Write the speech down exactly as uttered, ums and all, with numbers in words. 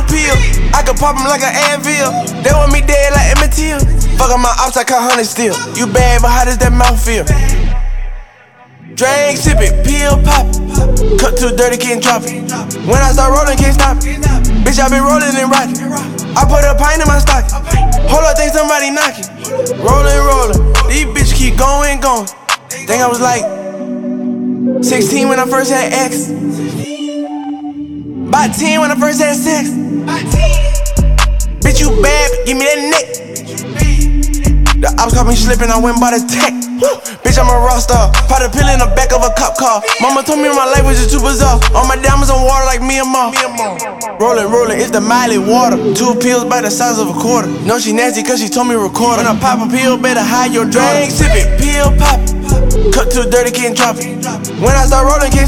pill. I can pop 'em like an Advil. They want me dead like Emmett Till. Fuck on my ops, I caught honey still. You bad, but how does that mouth feel? Drink, sip it, pill, pop it. Cut too dirty, can't drop it. When I start rolling, can't stop it. Bitch, I been rolling and rocking. I put a pint in my stocking. Hold up, think somebody knocking. Rolling, rolling. These bitches keep going, going. Think I was like sixteen when I first had X. About ten when I first had sex. Bitch, you bad, give me that neck. The ops caught me slipping, I went and bought a tech. Bitch, I'm a rock star. Pop a pill in the back of a cop car. Mama told me my life was just too bizarre. All my diamonds on water like me and Ma. Rollin', rollin', it's the Miley water. Two pills by the size of a quarter. No, she nasty cause she told me record her. When I pop a pill, better hide your drink. Sip it, pill pop it. Cut too dirty, can't drop it. When I start rolling, can't